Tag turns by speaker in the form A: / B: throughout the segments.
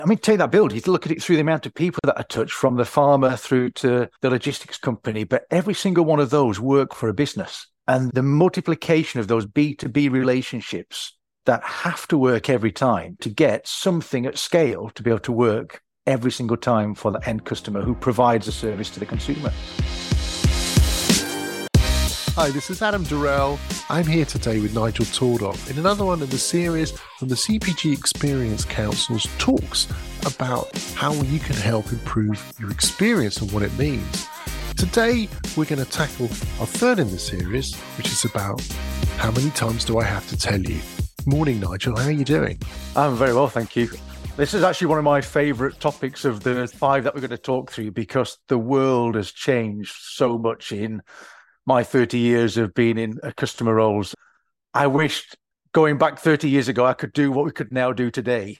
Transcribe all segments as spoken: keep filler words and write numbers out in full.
A: I mean, take that build. You look at it through the amount of people that are touched, from the farmer through to the logistics company, but every single one of those work for a business. And the multiplication of those B two B relationships that have to work every time to get something at scale to be able to work every single time for the end customer who provides a service to the consumer.
B: Hi, this is Adam Durrell. I'm here today with Nigel Tordoff in another one of the series from the C P G Experience Council's talks about how you can help improve your experience and what it means. Today, we're going to tackle our third in the series, which is about how many times do I have to tell you? Morning, Nigel. How are you doing?
A: I'm very well, thank you. This is actually one of my favourite topics of the five that we're going to talk through, because the world has changed so much in my thirty years of being in customer roles. I wished going back thirty years ago, I could do what we could now do today.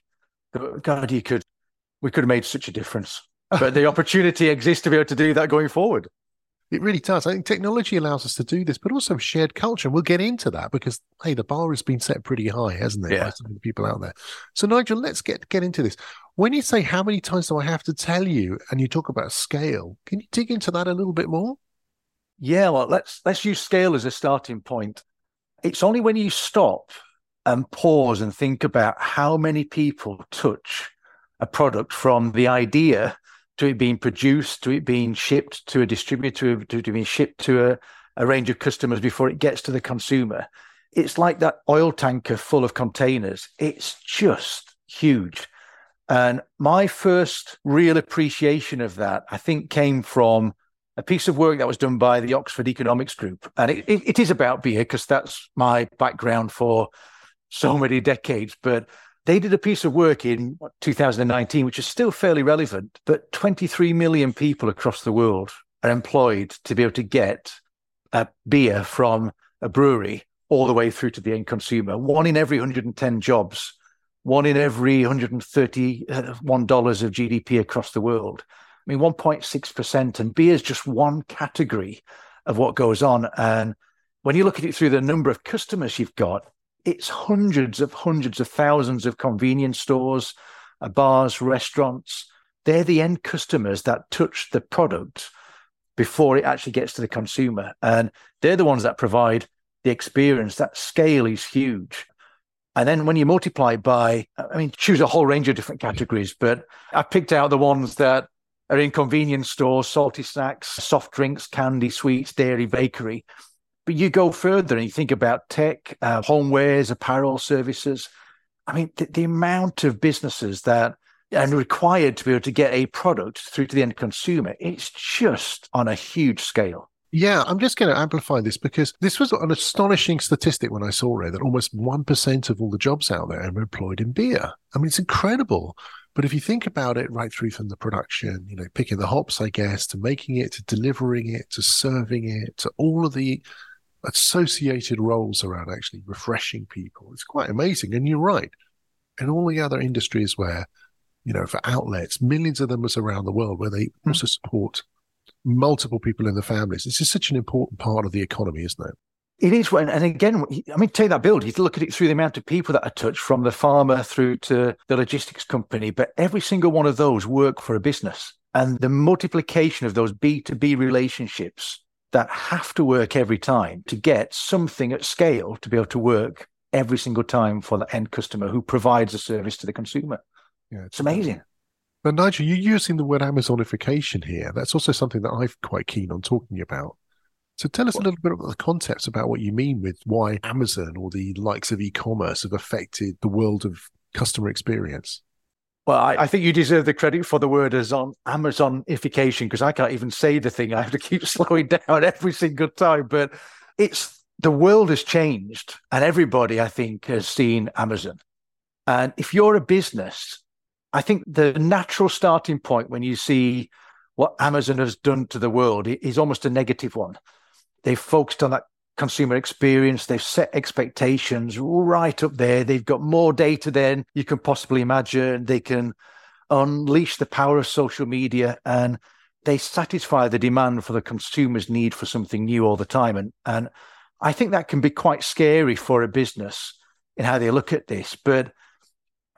A: God, you could, we could have made such a difference. But the opportunity exists to be able to do that going forward.
B: It really does. I think technology allows us to do this, but also shared culture. We'll get into that because, hey, the bar has been set pretty high, hasn't it?
A: Yeah.
B: By some of the people out there. So, Nigel, let's get, get into this. When you say, how many times do I have to tell you, and you talk about scale, can you dig into that a little bit more?
A: Yeah, well, let's let's use scale as a starting point. It's only when you stop and pause and think about how many people touch a product from the idea to it being produced, to it being shipped to a distributor, to it being shipped to a, a range of customers before it gets to the consumer. It's like that oil tanker full of containers. It's just huge. And my first real appreciation of that, I think, came from a piece of work that was done by the Oxford Economics Group. And it, it, it is about beer, because that's my background for so many decades. But they did a piece of work in two thousand nineteen, which is still fairly relevant, but twenty-three million people across the world are employed to be able to get a beer from a brewery all the way through to the end consumer. One in every one hundred ten jobs, one in every one hundred thirty-one dollars of G D P across the world. I mean, one point six percent, and beer is just one category of what goes on. And when you look at it through the number of customers you've got, it's hundreds of hundreds of thousands of convenience stores, uh, bars, restaurants. They're the end customers that touch the product before it actually gets to the consumer. And they're the ones that provide the experience. That scale is huge. And then when you multiply by, I mean, choose a whole range of different categories, but I picked out the ones that are in convenience stores: salty snacks, soft drinks, candy, sweets, dairy, bakery. But you go further and you think about tech, uh, homewares, apparel, services. I mean, the, the amount of businesses that are required to be able to get a product through to the end consumer, it's just on a huge scale.
B: Yeah, I'm just going to amplify this because this was an astonishing statistic when I saw it, that almost one percent of all the jobs out there are employed in beer. I mean, it's incredible. But if you think about it right through from the production, you know, picking the hops, I guess, to making it, to delivering it, to serving it, to all of the associated roles around actually refreshing people, it's quite amazing. And you're right. In all the other industries where, you know, for outlets, millions of them was around the world, where they mm-hmm. also support multiple people in the families. This is such an important part of the economy, isn't it?
A: It is. And again, I mean, take that build. You look at it through the amount of people that are touched, from the farmer through to the logistics company, but every single one of those work for a business. And the multiplication of those B two B relationships that have to work every time to get something at scale to be able to work every single time for the end customer who provides a service to the consumer. Yeah, it's amazing.
B: But Nigel, you're using the word Amazonification here. That's also something that I'm quite keen on talking about. So tell us a little bit about the concepts about what you mean with why Amazon or the likes of e-commerce have affected the world of customer experience.
A: Well, I, I think you deserve the credit for the word as on Amazonification, because I can't even say the thing. I have to keep slowing down every single time. But it's the world has changed, and everybody, I think, has seen Amazon. And if you're a business, I think the natural starting point when you see what Amazon has done to the world is almost a negative one. They've focused on that consumer experience. They've set expectations right up there. They've got more data than you can possibly imagine. They can unleash the power of social media, and they satisfy the demand for the consumer's need for something new all the time. And, and I think that can be quite scary for a business in how they look at this. But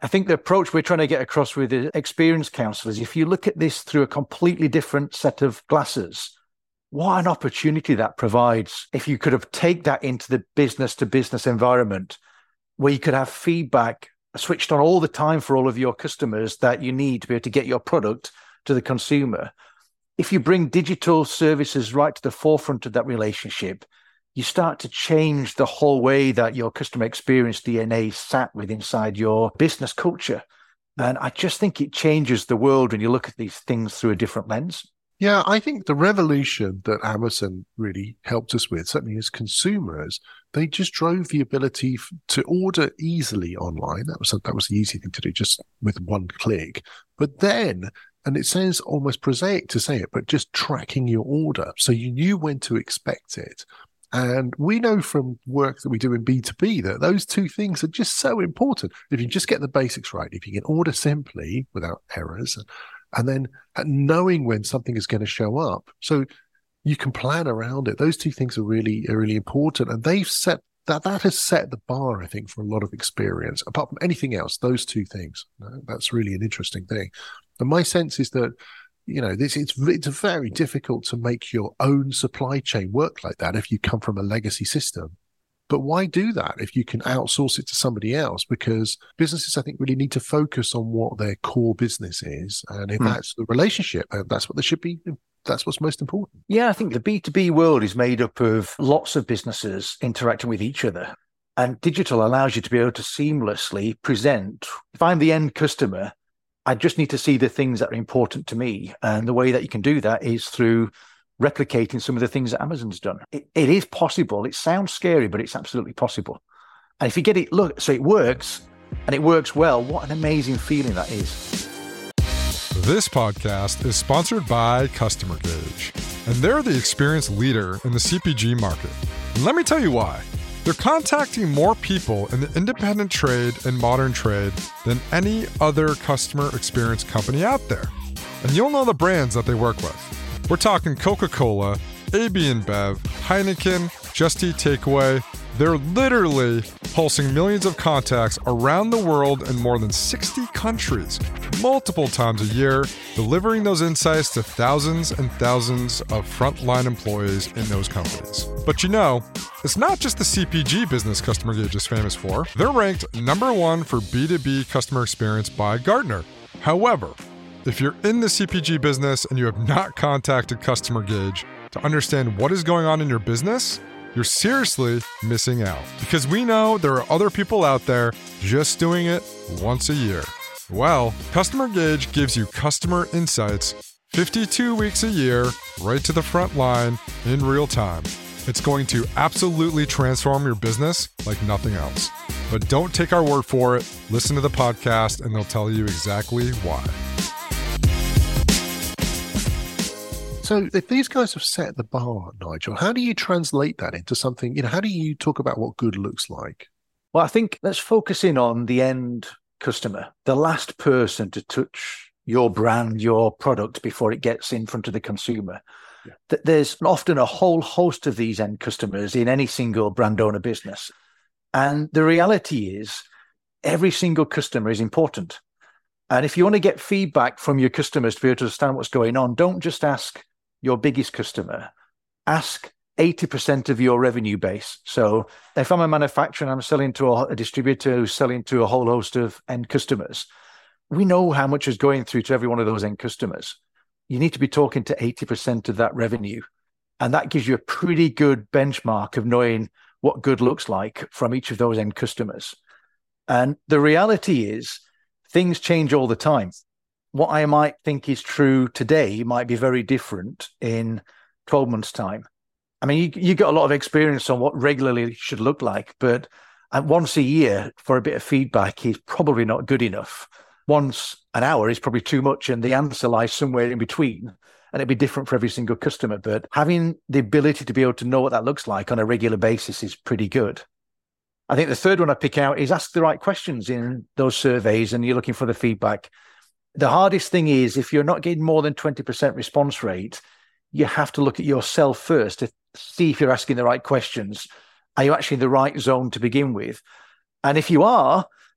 A: I think the approach we're trying to get across with the experience counselors, if you look at this through a completely different set of glasses, what an opportunity that provides. If you could have take that into the business to business environment where you could have feedback switched on all the time for all of your customers that you need to be able to get your product to the consumer. If you bring digital services right to the forefront of that relationship, you start to change the whole way that your customer experience D N A sat with inside your business culture. And I just think it changes the world when you look at these things through a different lens.
B: Yeah, I think the revolution that Amazon really helped us with, certainly as consumers, they just drove the ability f- to order easily online. That was that was the easy thing to do, just with one click. But then, and it sounds almost prosaic to say it, but just tracking your order so you knew when to expect it. And we know from work that we do in B two B that those two things are just so important. If you just get the basics right, if you can order simply without errors, and then knowing when something is going to show up, so you can plan around it. Those two things are really, are really important. And they've set that, that has set the bar, I think, for a lot of experience. Apart from anything else, those two things, you know, that's really an interesting thing. And my sense is that, you know, this it's it's very difficult to make your own supply chain work like that if you come from a legacy system. But why do that if you can outsource it to somebody else? Because businesses, I think, really need to focus on what their core business is. And if mm. that's the relationship, that's what they should be. That's what's most important.
A: Yeah, I think the B two B world is made up of lots of businesses interacting with each other. And digital allows you to be able to seamlessly present. If I'm the end customer, I just need to see the things that are important to me. And the way that you can do that is through replicating some of the things that Amazon's done. It, it is possible. It sounds scary, but it's absolutely possible. And if you get it, look, so it works and it works well, what an amazing feeling that is.
C: This podcast is sponsored by Customer Gauge, and they're the experienced leader in the C P G market. And let me tell you why. They're contacting more people in the independent trade and modern trade than any other customer experience company out there. And you'll know the brands that they work with. We're talking Coca-Cola, A B InBev, Heineken, Just Eat Takeaway. They're literally pulsing millions of contacts around the world in more than sixty countries, multiple times a year, delivering those insights to thousands and thousands of frontline employees in those companies. But you know, it's not just the C P G business Customer Gauge is famous for. They're ranked number one for B two B customer experience by Gartner. However, if you're in the C P G business and you have not contacted Customer Gauge to understand what is going on in your business, you're seriously missing out. Because we know there are other people out there just doing it once a year. Well, Customer Gauge gives you customer insights fifty-two weeks a year, right to the front line, in real time. It's going to absolutely transform your business like nothing else. But don't take our word for it. Listen to the podcast and they'll tell you exactly why.
B: So if these guys have set the bar, Nigel, how do you translate that into something, you know, how do you talk about what good looks like?
A: Well, I think let's focus in on the end customer, the last person to touch your brand, your product before it gets in front of the consumer. Yeah. There's often a whole host of these end customers in any single brand owner business. And the reality is every single customer is important. And if you want to get feedback from your customers to be able to understand what's going on, don't just ask your biggest customer, ask eighty percent of your revenue base. So if I'm a manufacturer and I'm selling to a, a distributor who's selling to a whole host of end customers, we know how much is going through to every one of those end customers. You need to be talking to eighty percent of that revenue. And that gives you a pretty good benchmark of knowing what good looks like from each of those end customers. And the reality is things change all the time. What I might think is true today might be very different in twelve months' time. I mean, you, you got a lot of experience on what regularly should look like, but once a year for a bit of feedback is probably not good enough. Once an hour is probably too much, and the answer lies somewhere in between. And it'd be different for every single customer. But having the ability to be able to know what that looks like on a regular basis is pretty good. I think the third one I pick out is ask the right questions in those surveys and you're looking for the feedback. The hardest thing is if you're not getting more than twenty percent response rate, you have to look at yourself first to see if you're asking the right questions. Are you actually in the right zone to begin with? And if you are,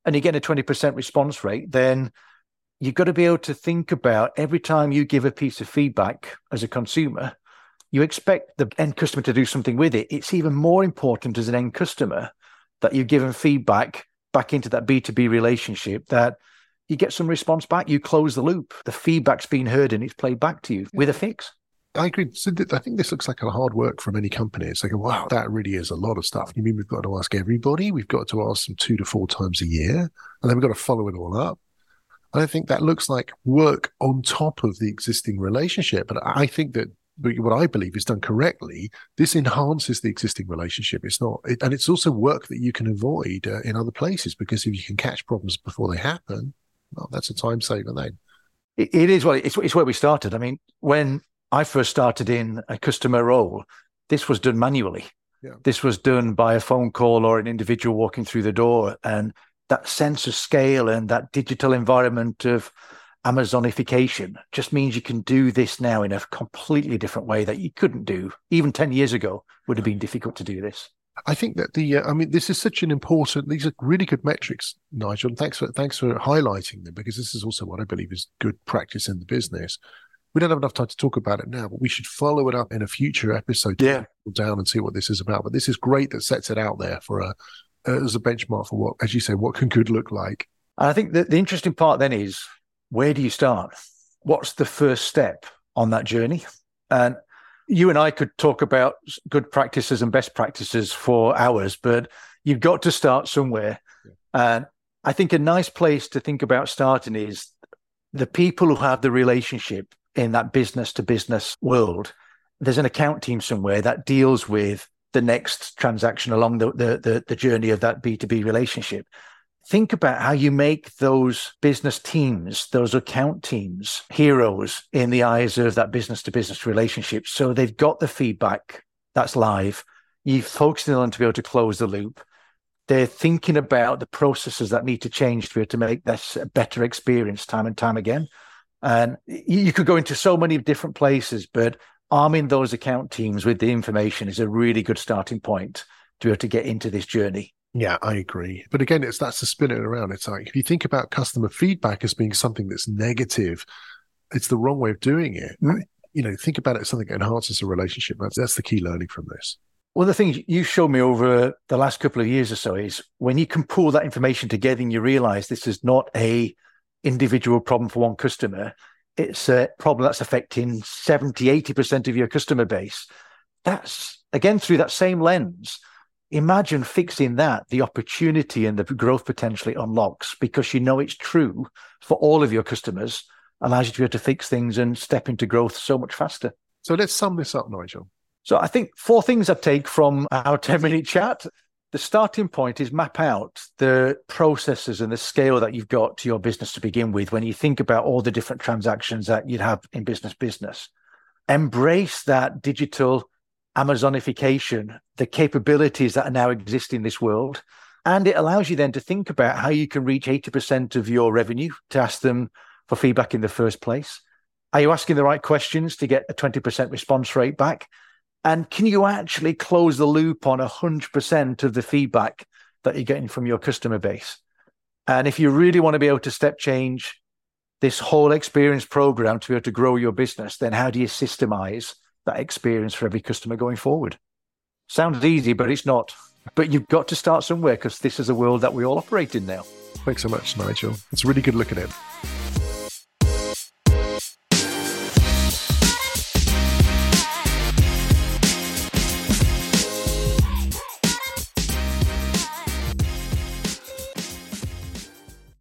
A: and you get a twenty percent response rate, then you've got to be able to think about every time you give a piece of feedback as a consumer, you expect the end customer to do something with it. It's even more important as an end customer that you've given feedback back into that B two B relationship, that you get some response back, you close the loop, the feedback's been heard and it's played back to you yeah. with a fix.
B: I agree. So th- I think this looks like a hard work for many companies. It's like, wow, that really is a lot of stuff. You mean we've got to ask everybody? We've got to ask them two to four times a year, and then we've got to follow it all up. I don't think that looks like work on top of the existing relationship. But I think that what I believe is done correctly, this enhances the existing relationship. It's not, it, and it's also work that you can avoid uh, in other places, because if you can catch problems before they happen, well, that's a time saver then.
A: It, it is. Well, it's, it's where we started. I mean, when I first started in a customer role, this was done manually. Yeah. This was done by a phone call or an individual walking through the door. And that sense of scale and that digital environment of Amazonification just means you can do this now in a completely different way that you couldn't do even ten years ago. Would have been difficult to do this.
B: I think that the, uh, I mean, this is such an important, these are really good metrics, Nigel, and thanks for, thanks for highlighting them, because this is also what I believe is good practice in the business. We don't have enough time to talk about it now, but we should follow it up in a future episode to
A: yeah.
B: go down and see what this is about. But this is great that sets it out there for a, uh, as a benchmark for what, as you say, what can good look like.
A: And I think that the interesting part then is, where do you start? What's the first step on that journey? And you and I could talk about good practices and best practices for hours, but you've got to start somewhere. Yeah. And I think a nice place to think about starting is the people who have the relationship in that business to business world. There's an account team somewhere that deals with the next transaction along the, the, the, the journey of that B two B relationship. Think about how you make those business teams, those account teams, heroes in the eyes of that business-to-business relationship. So they've got the feedback that's live. You're focusing on to be able to close the loop. They're thinking about the processes that need to change to be able to make this a better experience time and time again. And you could go into so many different places, but arming those account teams with the information is a really good starting point to be able to get into this journey.
B: Yeah, I agree. But again, it's that's to spin it around. It's like, if you think about customer feedback as being something that's negative, it's the wrong way of doing it. Mm. You know, think about it as something that enhances a relationship. That's, that's the key learning from this.
A: One of the things you showed me over the last couple of years or so is when you can pull that information together and you realize this is not a individual problem for one customer, it's a problem that's affecting seventy, eighty percent of your customer base. That's, again, through that same lens. Imagine fixing that, the opportunity and the growth potentially unlocks, because you know it's true for all of your customers, allows you to be able to fix things and step into growth so much faster.
B: So let's sum this up, Nigel.
A: So I think four things I take from our ten-minute chat. The starting point is map out the processes and the scale that you've got to your business to begin with when you think about all the different transactions that you'd have in business business. Embrace that digital Amazonification, the capabilities that are now exist in this world. And it allows you then to think about how you can reach eighty percent of your revenue, to ask them for feedback in the first place. Are you asking the right questions to get a twenty percent response rate back? And can you actually close the loop on one hundred percent of the feedback that you're getting from your customer base? And if you really want to be able to step change this whole experience program to be able to grow your business, then how do you systemize that experience for every customer going forward? Sounds easy, but it's not. But you've got to start somewhere, because this is a world that we all operate in now.
B: Thanks so much, Nigel. It's a really good look at it.